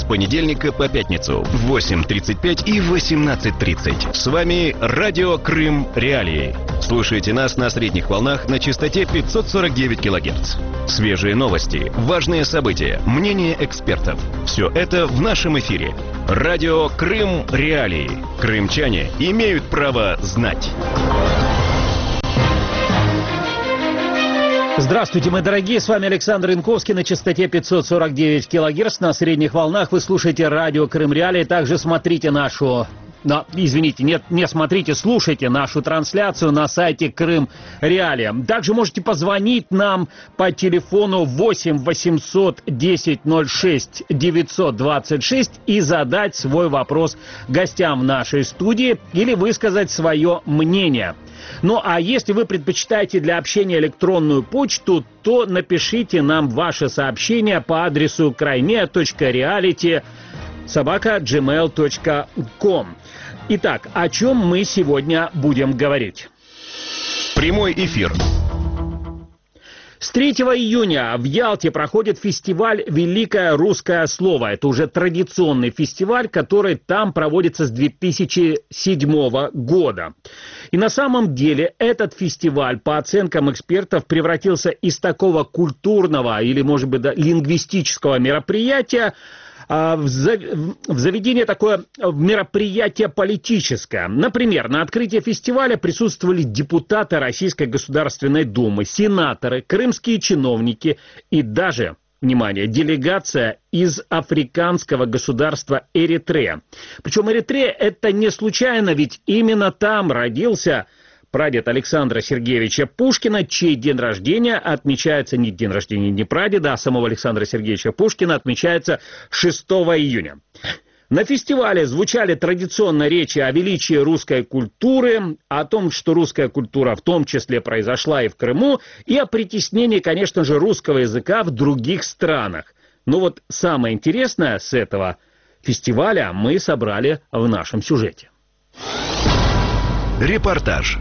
понедельника по пятницу в 8:35 и 18:30. С вами Радио Крым Реалии. Слушайте нас на средних волнах на частоте 549 кГц. Свежие новости, важные события, мнения экспертов. Все это в нашем эфире. Радио Крым Реалии. Крымчане имеют право знать. Здравствуйте, мои дорогие, с вами Александр Янковский на частоте 549 кГц. На средних волнах вы слушаете радио Крым Реалии. Также смотрите слушайте нашу трансляцию на сайте Крым Реалия. Также можете позвонить нам по телефону 8 800 10 06 926 и задать свой вопрос гостям в нашей студии или высказать свое мнение. Ну а если вы предпочитаете для общения электронную почту, то напишите нам ваше сообщение по адресу crimea.reality@gmail.com. Итак, о чем мы сегодня будем говорить? Прямой эфир. С 3 июня в Ялте проходит фестиваль «Великое русское слово». Это уже традиционный фестиваль, который там проводится с 2007 года. И на самом деле этот фестиваль, по оценкам экспертов, превратился из такого культурного или, может быть, лингвистического мероприятия в заведение такое мероприятие политическое. Например, на открытии фестиваля присутствовали депутаты Российской Государственной Думы, сенаторы, крымские чиновники и даже, внимание, делегация из африканского государства Эритрея. Причем Эритрея это не случайно, ведь именно там родился прадед Александра Сергеевича Пушкина, чей день рождения отмечается не день рождения не прадеда, а самого Александра Сергеевича Пушкина отмечается 6 июня. На фестивале звучали традиционно речи о величии русской культуры, о том, что русская культура в том числе произошла и в Крыму, и о притеснении, конечно же, русского языка в других странах. Но вот самое интересное с этого фестиваля мы собрали в нашем сюжете. Репортаж.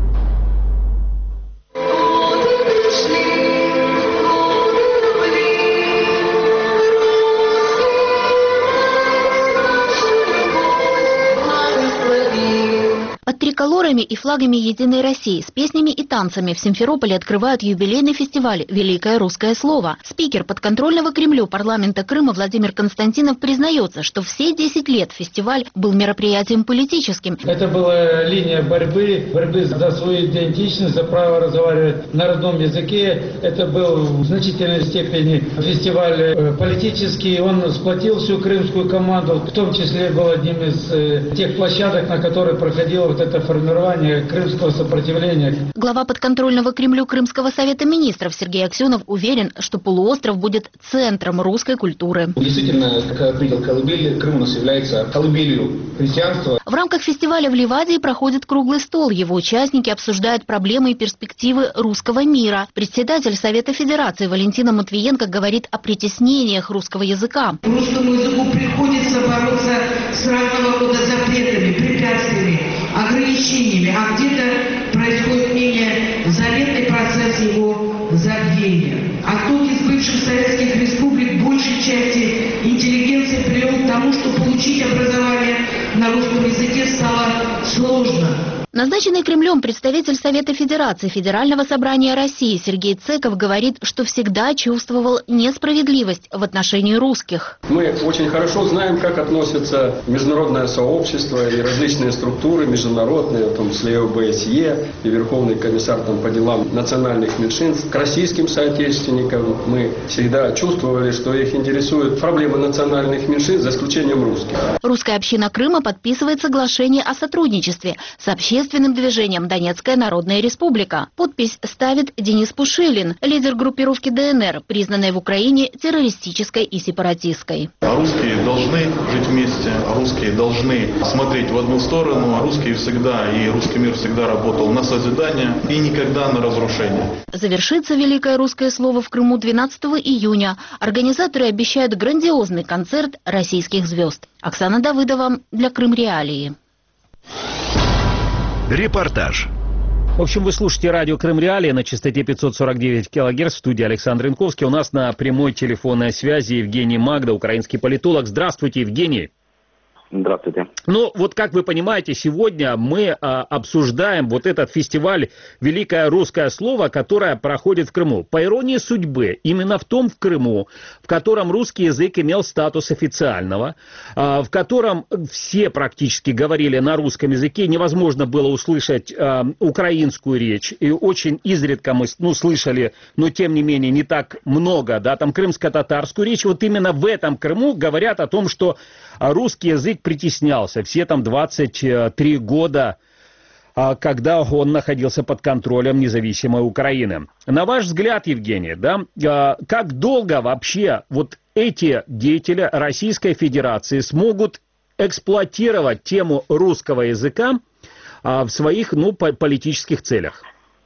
Под триколорами и флагами Единой России с песнями и танцами в Симферополе открывают юбилейный фестиваль «Великое русское слово». Спикер подконтрольного Кремлю парламента Крыма Владимир Константинов признается, что все 10 лет фестиваль был мероприятием политическим. Это была линия борьбы за свою идентичность, за право разговаривать на родном языке. Это был в значительной степени фестиваль политический. Он сплотил всю крымскую команду, в том числе был одним из тех площадок, на которой проходило вот это формирование крымского сопротивления. Глава подконтрольного Кремлю Крымского совета министров Сергей Аксенов уверен, что полуостров будет центром русской культуры. Действительно, как отметил Колыбель, Крым у нас является колыбелью христианства. В рамках фестиваля в Ливадии проходит круглый стол. Его участники обсуждают проблемы и перспективы русского мира. Председатель Совета Федерации Валентина Матвиенко говорит о притеснениях русского языка. Русскому языку приходится бороться с разного рода запретами, препятствиями, ограничениями, а где-то происходит менее заметный процесс его забвения. Отток из бывших советских республик большей части интеллигенции привел к тому, что получить образование на русском языке стало сложно. Назначенный Кремлем представитель Совета Федерации Федерального собрания России Сергей Цеков говорит, что всегда чувствовал несправедливость в отношении русских. Мы очень хорошо знаем, как относятся международное сообщество и различные структуры международные, в том числе и ОБСЕ, и Верховный комиссар по делам национальных меньшинств, к российским соотечественникам. Мы всегда чувствовали, что их интересуют проблемы национальных меньшинств, за исключением русских. Русская община Крыма подписывает соглашение о сотрудничестве с общественным движением «Донецкая Народная Республика». Подпись ставит Денис Пушилин, лидер группировки ДНР, признанной в Украине террористической и сепаратистской. Русские должны жить вместе, русские должны смотреть в одну сторону, русские всегда и русский мир всегда работал на созидание и никогда на разрушение. Завершится «Великое русское слово» в Крыму 12 июня. Организаторы обещают грандиозный концерт российских звезд. Оксана Давыдова для Крым Реалии. Репортаж. В общем, вы слушаете радио Крым Реалии на частоте 549 кГц в студии Александр Янковский. У нас на прямой телефонной связи Евгений Магда, украинский политолог. Здравствуйте, Евгений. Здравствуйте. Ну, вот как вы понимаете, сегодня мы обсуждаем вот этот фестиваль «Великое русское слово», которое проходит в Крыму. По иронии судьбы, именно в том в Крыму, в котором русский язык имел статус официального, в котором все практически говорили на русском языке, невозможно было услышать украинскую речь, и очень изредка мы слышали, но тем не менее не так много, да, там крымско-татарскую речь. Вот именно в этом Крыму говорят о том, что русский язык притеснялся все там 23 года, когда он находился под контролем независимой Украины. На ваш взгляд, Евгений, да, как долго вообще вот эти деятели Российской Федерации смогут эксплуатировать тему русского языка в своих, политических целях?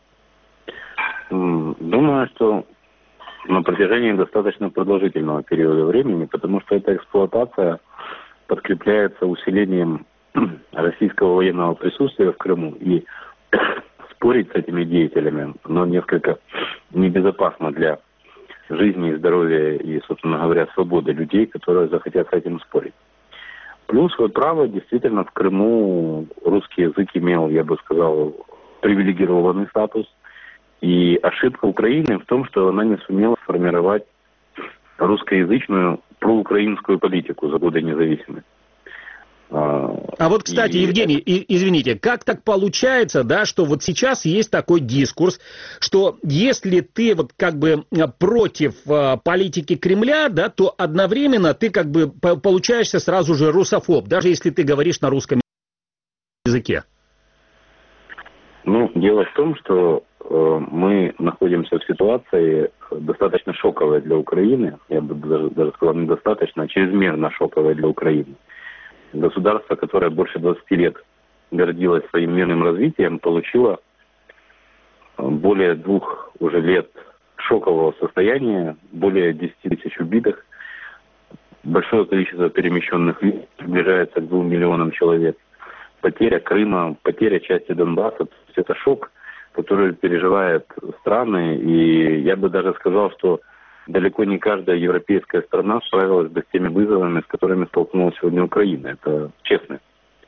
Думаю, что на протяжении достаточно продолжительного периода времени, потому что эта эксплуатация подкрепляется усилением российского военного присутствия в Крыму. И спорить с этими деятелями, но несколько небезопасно для жизни и здоровья и, собственно говоря, свободы людей, которые захотят с этим спорить. Плюс, вы правы, действительно, в Крыму русский язык имел, я бы сказал, привилегированный статус. И ошибка Украины в том, что она не сумела сформировать русскоязычную проукраинскую политику за годы независимости. А вот, кстати, Евгений, извините, как так получается, да, что вот сейчас есть такой дискурс, что если ты вот как бы против политики Кремля, да, то одновременно ты как бы получаешься сразу же русофоб, даже если ты говоришь на русском языке? Ну, дело в том, что мы находимся в ситуации достаточно шоковой для Украины, я бы даже сказал, недостаточно, а чрезмерно шоковой для Украины. Государство, которое больше 20 лет гордилось своим мирным развитием, получило более 2 уже лет шокового состояния, более 10 тысяч убитых, большое количество перемещенных лиц, приближается к 2 миллионам человек, потеря Крыма, потеря части Донбасса. То есть это шок, который переживают страны, и я бы даже сказал, что далеко не каждая европейская страна справилась бы с теми вызовами, с которыми столкнулась сегодня Украина. Это честно.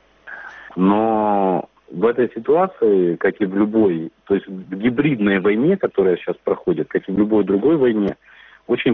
Но в этой ситуации, как и в любой, то есть в гибридной войне, которая сейчас проходит, как и в любой другой войне, очень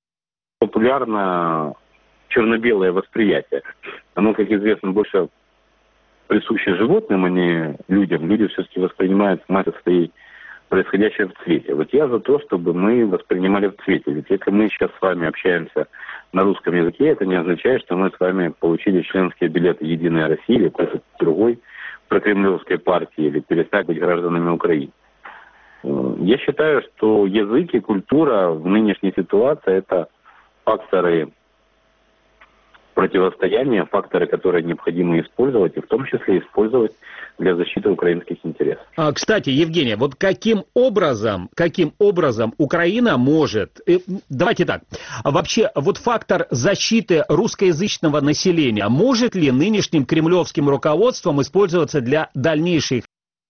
популярно черно-белое восприятие. Оно, как известно, больше присуще животным, а не людям. Люди все-таки воспринимают массу своей происходящее в цвете. Вот я за то, чтобы мы воспринимали в цвете. Ведь если мы сейчас с вами общаемся на русском языке, это не означает, что мы с вами получили членские билеты «Единой России» или какой-то другой прокремлевской партии, или перестали быть гражданами Украины. Я считаю, что язык и культура в нынешней ситуации – это факторы противостояния, факторы, которые необходимо использовать, и в том числе использовать для защиты украинских интересов. Кстати, Евгений, вот каким образом Украина может... Давайте так. Вообще, вот фактор защиты русскоязычного населения может ли нынешним кремлевским руководством использоваться для дальнейших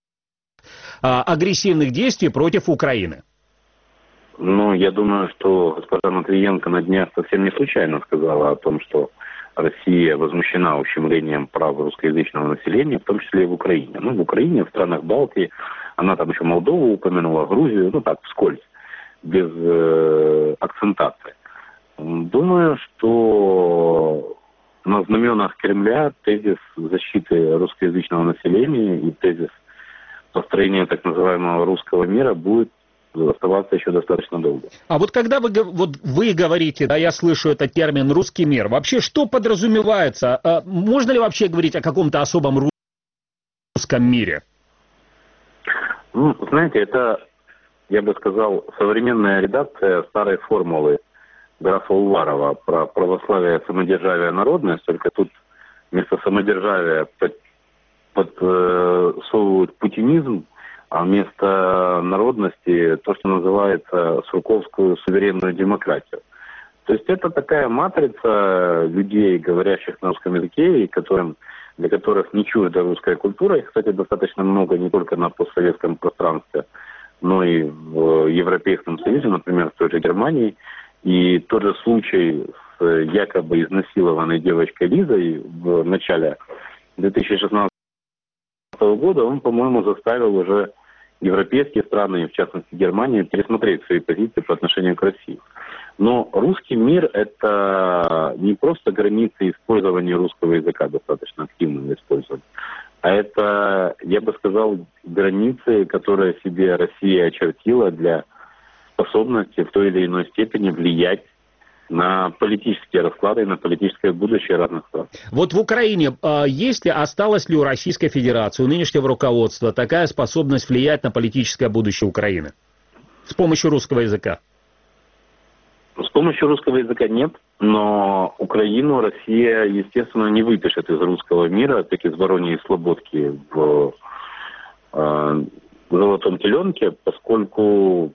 агрессивных действий против Украины? Ну, я думаю, что госпожа Матвиенко на днях совсем не случайно сказала о том, что Россия возмущена ущемлением прав русскоязычного населения, в том числе и в Украине. Ну, в Украине, в странах Балтии, она там еще Молдову упомянула, Грузию, ну так, вскользь, без акцентации. Думаю, что на знаменах Кремля тезис защиты русскоязычного населения и тезис построения так называемого русского мира будет оставаться еще достаточно долго. А вот когда вы говорите, да, я слышу этот термин «русский мир», вообще что подразумевается? Можно ли вообще говорить о каком-то особом русском мире? Ну, знаете, это, я бы сказал, современная редакция старой формулы графа Уварова про православие, самодержавие, народность, только тут вместо самодержавия подсовывают путинизм, а вместо народности то, что называется сурковскую суверенную демократию. То есть это такая матрица людей, говорящих на русском языке, и которым для которых не чужда русская культура. Их, кстати, достаточно много не только на постсоветском пространстве, но и в Европейском Союзе, например, в той же Германии. И тот же случай с якобы изнасилованной девочкой Лизой в начале 2016 года, он, по-моему, заставил уже европейские страны, в частности Германию, пересмотреть свои позиции по отношению к России. Но русский мир – это не просто границы использования русского языка, достаточно активного использования, а это, я бы сказал, границы, которые себе Россия очертила для способности в той или иной степени влиять на политические расклады и на политическое будущее разных стран. Вот в Украине осталась ли у Российской Федерации, у нынешнего руководства такая способность влиять на политическое будущее Украины с помощью русского языка? С помощью русского языка нет, но Украину Россия, естественно, не выпишет из русского мира, как из Вороньей Слободки в золотом теленке, поскольку,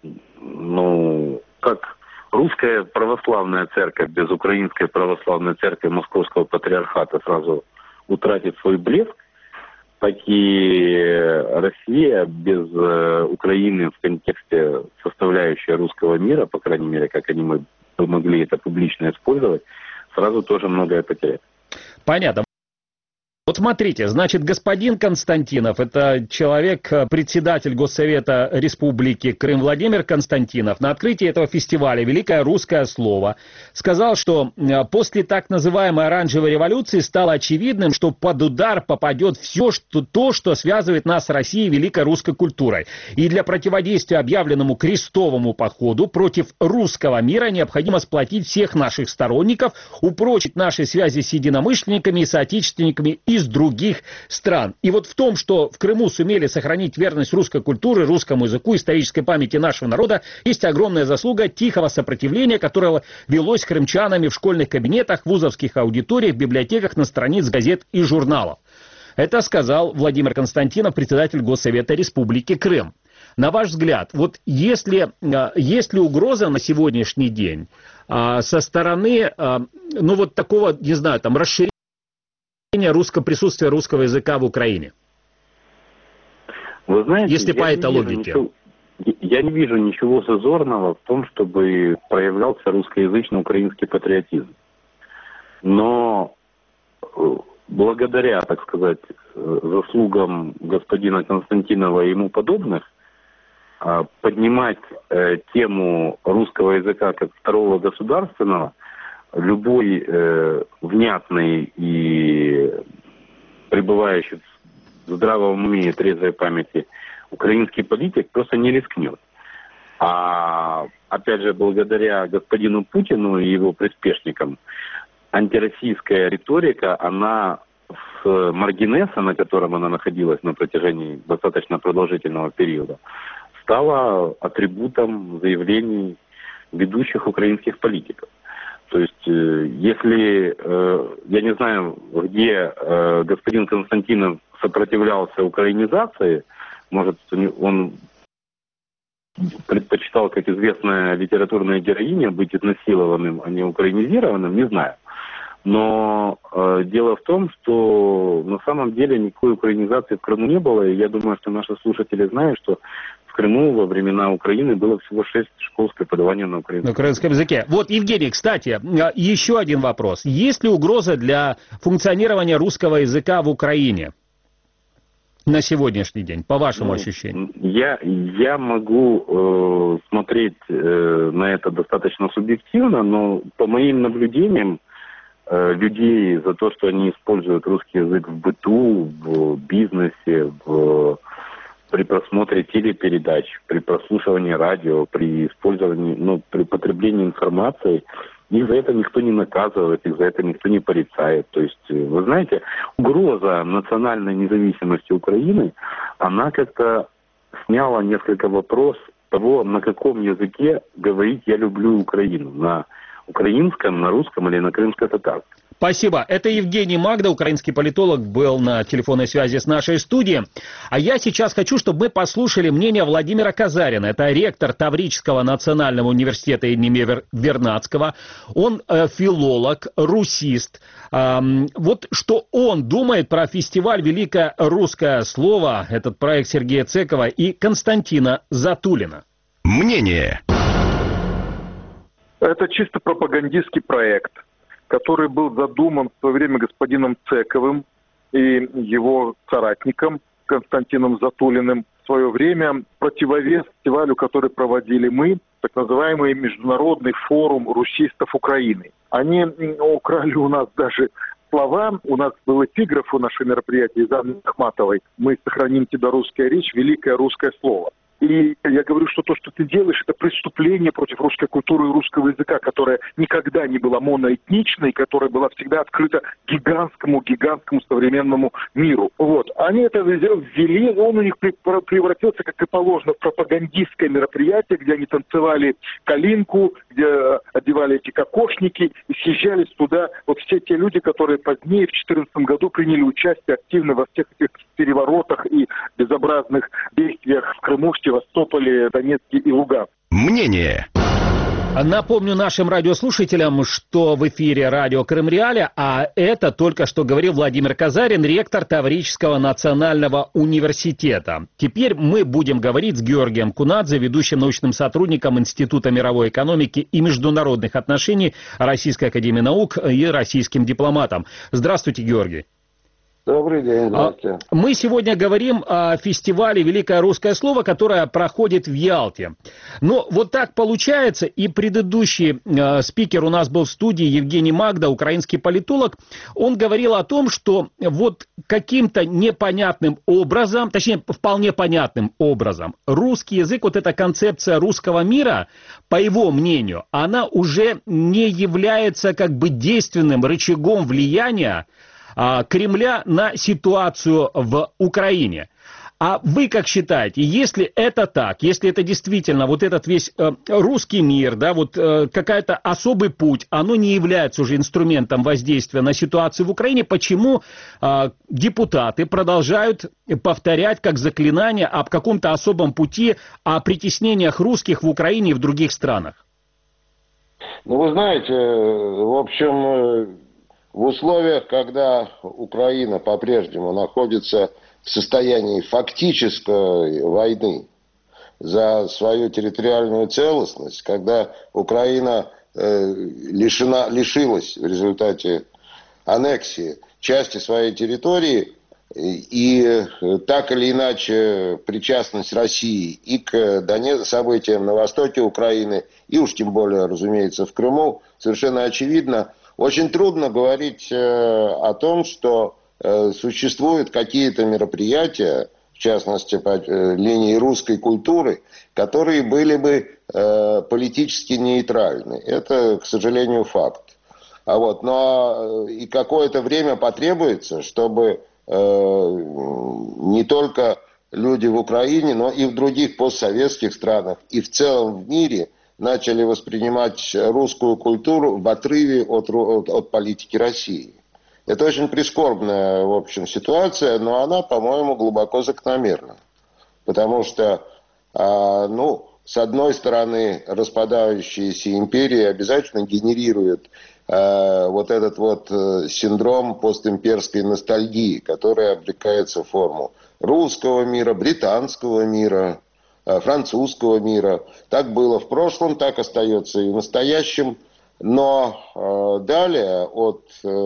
как русская православная церковь без украинской православной церкви Московского патриархата сразу утратит свой блеск, так и Россия без Украины в контексте составляющей русского мира, по крайней мере, как они могли это публично использовать, сразу тоже многое потеряет. Понятно. Вот смотрите, значит, господин Константинов, это человек, председатель Госсовета Республики Крым Владимир Константинов, на открытии этого фестиваля «Великое русское слово» сказал, что после так называемой оранжевой революции стало очевидным, что под удар попадет все что связывает нас с Россией великой русской культурой. И для противодействия объявленному крестовому походу против русского мира необходимо сплотить всех наших сторонников, упрочить наши связи с единомышленниками и соотечественниками из других стран. И вот в том, что в Крыму сумели сохранить верность русской культуре, русскому языку, исторической памяти нашего народа, есть огромная заслуга тихого сопротивления, которое велось крымчанами в школьных кабинетах, вузовских аудиториях, библиотеках, на страниц газет и журналов. Это сказал Владимир Константинов, председатель Госсовета Республики Крым. На ваш взгляд, вот есть ли угроза на сегодняшний день со стороны, такого, не знаю, расширения присутствия русского языка в Украине? Вы знаете, если по этой логике. Я не вижу ничего зазорного в том, чтобы проявлялся русскоязычный украинский патриотизм. Но благодаря, так сказать, заслугам господина Константинова и ему подобных, поднимать тему русского языка как второго государственного любой внятный и пребывающий в здравом уме и трезвой памяти украинский политик просто не рискнет. А опять же, благодаря господину Путину и его приспешникам, антироссийская риторика, она с маргинеса, на котором она находилась на протяжении достаточно продолжительного периода, стала атрибутом заявлений ведущих украинских политиков. То есть, если, я не знаю, где господин Константинов сопротивлялся украинизации, может, он предпочитал, как известная литературная героиня, быть изнасилованным, а не украинизированным, не знаю. Но дело в том, что на самом деле никакой украинизации в Крыму не было, и я думаю, что наши слушатели знают, что в Крыму во времена Украины было всего 6 школ с преподаванием на украинском языке. Вот, Евгений, кстати, еще один вопрос. Есть ли угроза для функционирования русского языка в Украине на сегодняшний день, по вашему ощущению? Я могу смотреть на это достаточно субъективно, но по моим наблюдениям, людей за то, что они используют русский язык в быту, в бизнесе, при просмотре телепередач, при прослушивании радио, при использовании, при потреблении информации, их за это никто не наказывает, их за это никто не порицает. То есть, вы знаете, угроза национальной независимости Украины, она как-то сняла несколько вопрос того, на каком языке говорить «я люблю Украину», на украинском, на русском или на крымско-татарском. Спасибо. Это Евгений Магда, украинский политолог, был на телефонной связи с нашей студией. А я сейчас хочу, чтобы мы послушали мнение Владимира Казарина. Это ректор Таврического национального университета имени Вернадского. Он филолог, русист. Вот что он думает про фестиваль «Великое русское слово», этот проект Сергея Цекова и Константина Затулина. Мнение. Это чисто пропагандистский проект, который был задуман в свое время господином Цековым и его соратником Константином Затулиным в свое время противовес фестивалю, который проводили мы, так называемый Международный форум русистов Украины. Они украли у нас даже слова. У нас был эпиграф у нашего мероприятия из Анны Ахматовой. «Мы сохраним тебя, русская речь, великое русское слово». И я говорю, что то, что ты делаешь, это преступление против русской культуры и русского языка, которая никогда не была моноэтничной, которая была всегда открыта гигантскому современному миру. Вот. Они это ввели, он у них превратился, как и положено, в пропагандистское мероприятие, где они танцевали калинку, где одевали эти кокошники и съезжались туда вот все те люди, которые позднее, в 2014 году, приняли участие активно во всех этих переворотах и безобразных действиях в Крыму, Севастополе, Донецке и Луганске. Мнение. Напомню нашим радиослушателям, что в эфире радио Крым Реалия, а это только что говорил Владимир Казарин, ректор Таврического национального университета. Теперь мы будем говорить с Георгием Кунадзе, ведущим научным сотрудником Института мировой экономики и международных отношений Российской академии наук и российским дипломатом. Здравствуйте, Георгий. Добрый день, здравствуйте. Мы сегодня говорим о фестивале «Великое русское слово», которое проходит в Ялте. Но вот так получается, и предыдущий спикер у нас был в студии, Евгений Магда, украинский политолог, он говорил о том, что вот каким-то непонятным образом, точнее, вполне понятным образом, русский язык, вот эта концепция русского мира, по его мнению, она уже не является как бы действенным рычагом влияния Кремля на ситуацию в Украине. А вы как считаете, если это так, если это действительно вот этот весь русский мир, да, вот какой-то особый путь, оно не является уже инструментом воздействия на ситуацию в Украине, почему депутаты продолжают повторять как заклинание об каком-то особом пути, о притеснениях русских в Украине и в других странах? Ну, вы знаете, в общем, в условиях, когда Украина по-прежнему находится в состоянии фактической войны за свою территориальную целостность, когда Украина лишилась в результате аннексии части своей территории, и так или иначе причастность России и к событиям на востоке Украины, и уж тем более, разумеется, в Крыму, совершенно очевидно, очень трудно говорить о том, что существуют какие-то мероприятия, в частности, по линии русской культуры, которые были бы политически нейтральны. Это, к сожалению, факт. Но и какое-то время потребуется, чтобы не только люди в Украине, но и в других постсоветских странах, и в целом в мире начали воспринимать русскую культуру в отрыве от политики России. Это очень прискорбная, в общем, ситуация, но она, по-моему, глубоко закономерна. Потому что, с одной стороны, распадающиеся империи обязательно генерируют вот этот вот синдром постимперской ностальгии, который облекается в форму русского мира, британского мира, французского мира. Так было в прошлом, так остается и в настоящем. Но далее от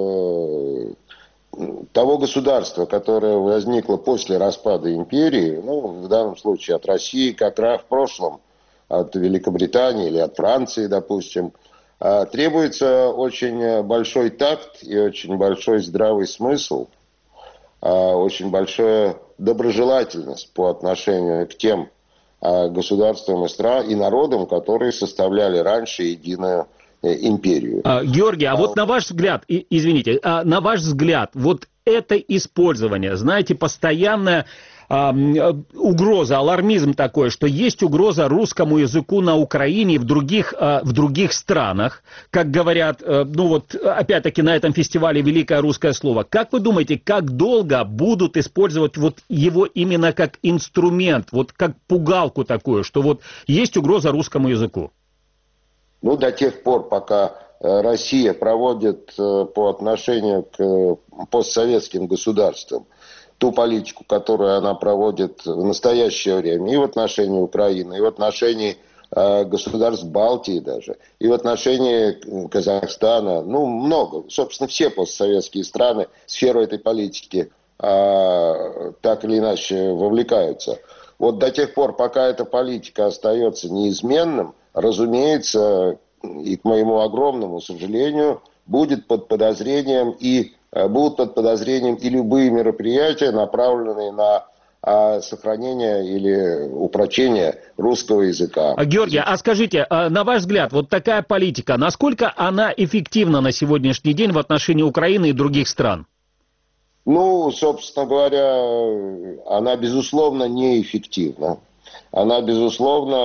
того государства, которое возникло после распада империи, в данном случае от России, как раз в прошлом, от Великобритании или от Франции, допустим, требуется очень большой такт и очень большой здравый смысл, очень большая доброжелательность по отношению к тем государствам и народам, которые составляли раньше единую империю. Георгий, а вот на ваш взгляд, на ваш взгляд, вот это использование, знаете, постоянное угроза, алармизм такой, что есть угроза русскому языку на Украине и в других странах, как говорят, ну вот опять-таки на этом фестивале «Великое русское слово». Как вы думаете, как долго будут использовать вот его именно как инструмент, вот как пугалку такую, что вот есть угроза русскому языку? Ну, до тех пор, пока Россия проводит по отношению к постсоветским государствам ту политику, которую она проводит в настоящее время и в отношении Украины, и в отношении государств Балтии даже, и в отношении Казахстана, ну, много. Собственно, все постсоветские страны в сферу этой политики так или иначе вовлекаются. Вот до тех пор, пока эта политика остается неизменным, разумеется, и к моему огромному сожалению, будут под подозрением и любые мероприятия, направленные на сохранение или упрочение русского языка. Георгий, а скажите, на ваш взгляд, вот такая политика, насколько она эффективна на сегодняшний день в отношении Украины и других стран? Ну, собственно говоря, она, безусловно, неэффективна. Она, безусловно,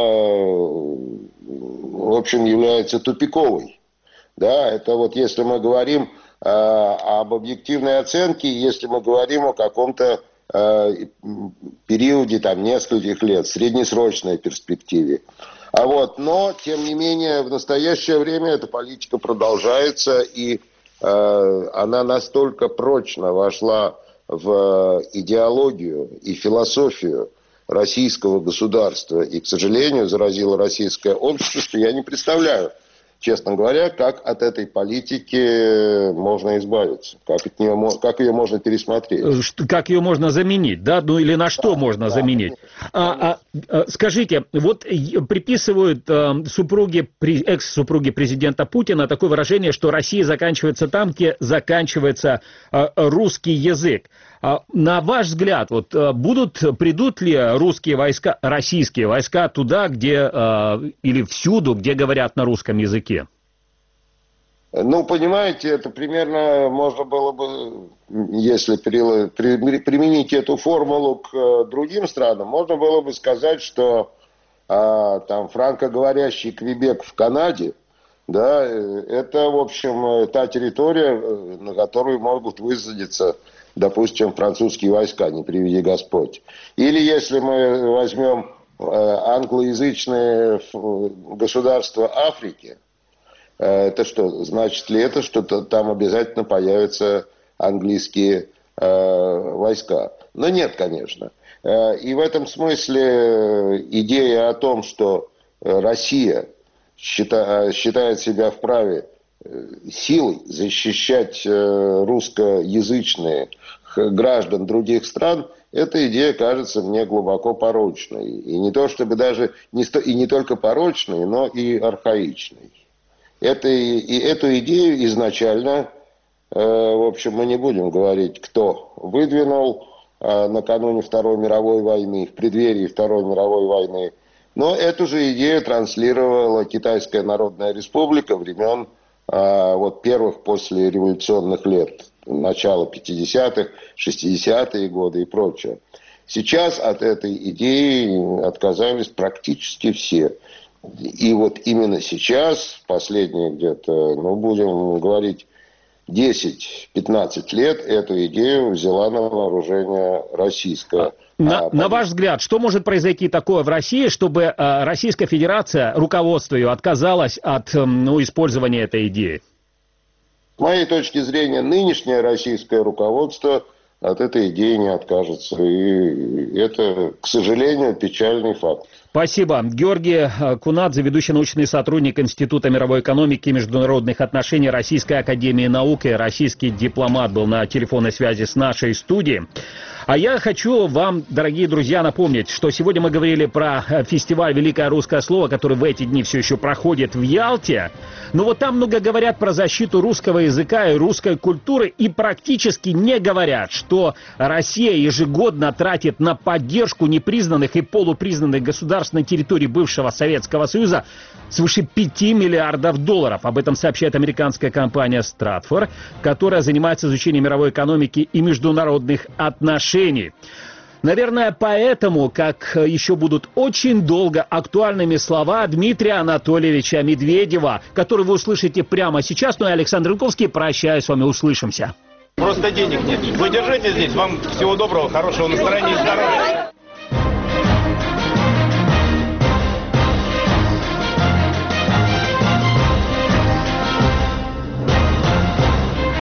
в общем, является тупиковой. Да, это вот если мы говорим об объективной оценке, если мы говорим о каком-то периоде там, нескольких лет, среднесрочной перспективе. Но, тем не менее, в настоящее время эта политика продолжается, и она настолько прочно вошла в идеологию и философию российского государства и, к сожалению, заразила российское общество, что я не представляю, честно говоря, как от этой политики можно избавиться, как ее можно пересмотреть. Как ее можно заменить, да? Ну или на что можно заменить? Скажите, вот приписывают экс-супруге президента Путина такое выражение, что Россия заканчивается там, где заканчивается русский язык. На ваш взгляд, вот придут ли русские войска, российские войска туда, где или всюду, где говорят на русском языке? Ну, понимаете, это примерно можно было бы, если применить эту формулу к другим странам, можно было бы сказать, что там франкоговорящий Квебек в Канаде, да, это, в общем, та территория, на которую могут высадиться, допустим, французские войска, не приведи Господь. Или если мы возьмем англоязычные государства Африки, это что? Значит ли это, что там обязательно появятся английские войска? Но нет, конечно. И в этом смысле идея о том, что Россия считает себя вправе силой защищать русскоязычные граждан других стран, эта идея кажется мне глубоко порочной. И не то чтобы даже, и не только порочной, но и архаичной. Эту идею изначально, в общем, мы не будем говорить, кто выдвинул накануне Второй мировой войны, в преддверии Второй мировой войны, но эту же идею транслировала Китайская Народная Республика времен первых послереволюционных лет, начала 50-х, 60-е годы и прочее. Сейчас от этой идеи отказались практически все. И вот именно сейчас, последние где-то, будем говорить, 10-15 лет, эту идею взяла на вооружение российская. На ваш взгляд, что может произойти такое в России, чтобы Российская Федерация, руководство ее, отказалось от использования этой идеи? С моей точки зрения, нынешнее российское руководство от этой идеи не откажется. И это, к сожалению, печальный факт. Спасибо. Георгий Кунадзе, ведущий научный сотрудник Института мировой экономики и международных отношений Российской академии наук и российский дипломат, был на телефонной связи с нашей студией. А я хочу вам, дорогие друзья, напомнить, что сегодня мы говорили про фестиваль «Великое русское слово», который в эти дни все еще проходит в Ялте. Но вот там много говорят про защиту русского языка и русской культуры и практически не говорят, что Россия ежегодно тратит на поддержку непризнанных и полупризнанных государств на территории бывшего Советского Союза свыше 5 миллиардов долларов. Об этом сообщает американская компания Stratfor, которая занимается изучением мировой экономики и международных отношений. Наверное, поэтому, как еще будут очень долго актуальными слова Дмитрия Анатольевича Медведева, которые вы услышите прямо сейчас. Ну и Александр Янковский, прощаюсь с вами, услышимся. Просто денег нет. Вы держите здесь, вам всего доброго, хорошего настроения и здоровья.